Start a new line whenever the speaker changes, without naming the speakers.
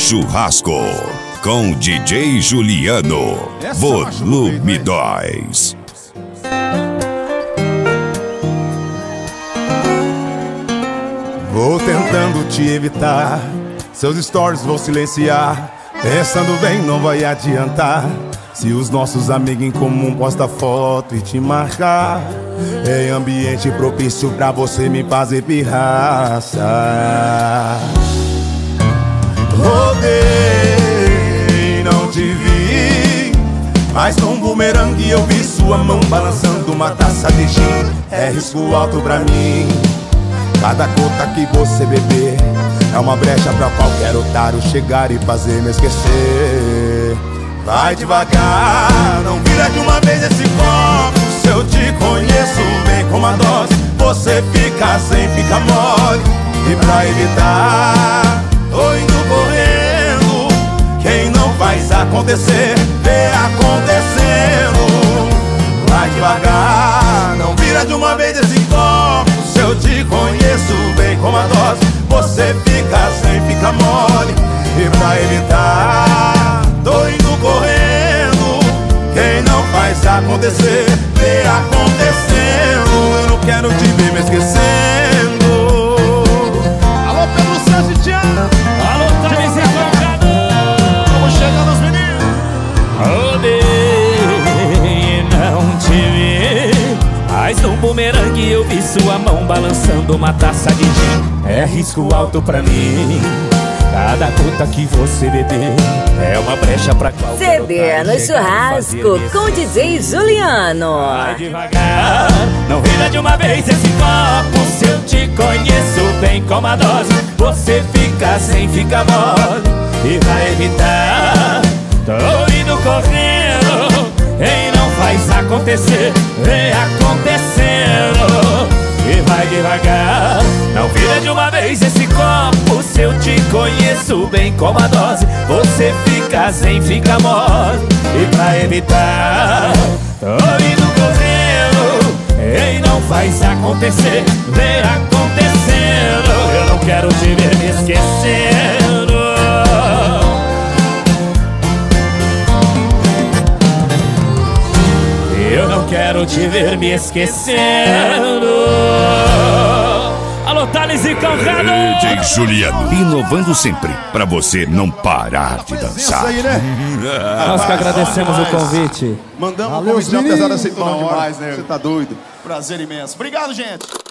Churrasco com DJ Juliano, volume 2.
Vou tentando te evitar, seus stories vou silenciar. Pensando bem, não vai adiantar. Se os nossos amigos em comum postam foto e te marcar, é ambiente propício pra você me fazer pirraça. Rodei, não te vi, mas num bumerangue eu vi sua mão balançando uma taça de gin. É risco alto pra mim, cada gota que você beber é uma brecha pra qualquer otário chegar e fazer me esquecer. Vai devagar, não vira de uma vez esse copo. Se eu te conheço bem com uma dose, você fica sem, fica mole. E pra evitar, tô indo correndo. Quem não faz acontecer, vê acontecendo. Vai devagar, não vira de uma vez esse copo. Se eu te conheço bem com uma dose, você fica sem, fica mole. E pra evitar, tô indo correndo. Quem não faz acontecer, vê acontecendo. Eu não quero te ver me esquecendo.
Alô, Pedro César e Tiana.
Alô, Thales e Colocador.
Vamos chegando os meninos.
Rodei, não te vi, mas no bumerangue eu vi sua mão balançando uma taça de gin. É risco alto pra mim, cada gota que você beber é uma brecha pra qualquer
CD no churrasco com DJ Juliano.
Vai devagar, não vira de uma vez esse copo. Se eu te conheço bem com a dose, você fica sem, fica mole. E vai evitar, tô indo correndo. Quem não faz acontecer, vem acontecendo. E vai devagar, não vira de uma vez esse copo. Se eu te conheço bem com a dose, você fica sem, fica mole. E pra evitar, tô indo correndo. Quem não faz acontecer, vem acontecendo. Eu não quero te ver me esquecendo. Eu não quero te ver me esquecendo. Alô, Thales e Colocador.
DJ Juliano, inovando sempre pra você não parar de dançar.
Aí, né?
Nós que agradecemos o convite.
Mandamos
Valeu,
um convite,
meninos.
apesar de aceitar
Bom
na hora.
demais, né?
Você tá doido? Prazer imenso. Obrigado, gente.